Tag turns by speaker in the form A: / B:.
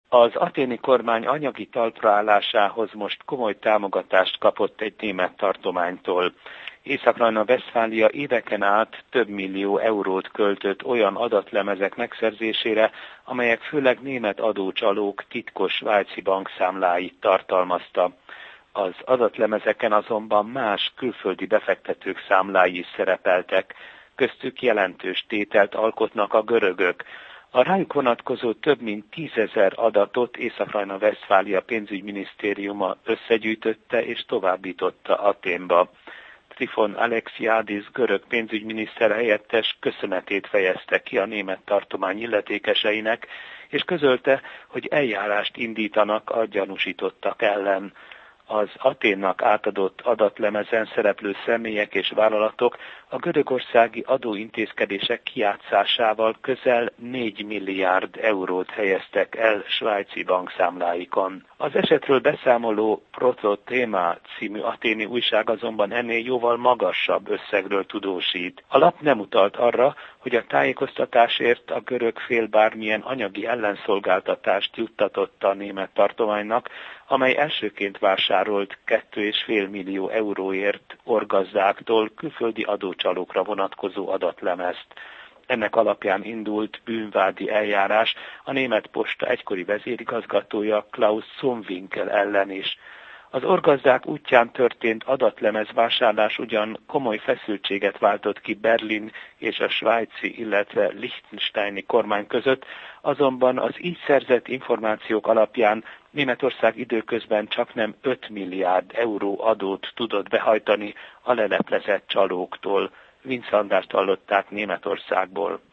A: Az athéni kormány anyagi talpraállásához most komoly támogatást kapott egy német tartománytól. Észak-Rajna-Vesztfália éveken át több millió eurót költött olyan adatlemezek megszerzésére, amelyek főleg német adócsalók titkos svájci bankszámláit tartalmazta. Az adatlemezeken azonban más külföldi befektetők számlái is szerepeltek, köztük jelentős tételt alkotnak a görögök. A rájuk vonatkozó több mint 10 000 adatot Észak-Rajna-Vesztfália pénzügyminisztériuma összegyűjtötte és továbbította Athénba. Trifon Alexiadis görög pénzügyminiszter helyettes köszönetét fejezte ki a német tartomány illetékeseinek, és közölte, hogy eljárást indítanak a gyanúsítottak ellen. Az Athénnak átadott adatlemezen szereplő személyek és vállalatok a görögországi adóintézkedések kijátszásával közel 4 milliárd eurót helyeztek el svájci bankszámláikon. Az esetről beszámoló Protothema című athéni újság azonban ennél jóval magasabb összegről tudósít. A lap nem utalt arra, hogy a tájékoztatásért a görög fél bármilyen anyagi ellenszolgáltatást juttatott a német tartománynak, amely elsőként vásárolt 2,5 millió euróért orgazdáktól külföldi adócsalókra vonatkozó adatlemezt. Ennek alapján indult bűnvádi eljárás a német posta egykori vezérigazgatója Klaus Zumwinkel ellen is. Az orgazdák útján történt adatlemezvásárlás ugyan komoly feszültséget váltott ki Berlin és a svájci, illetve liechtensteini kormány között, azonban az így szerzett információk alapján Németország időközben csaknem 5 milliárd euró adót tudott behajtani a leleplezett csalóktól. Vince Andrást hallották Németországból.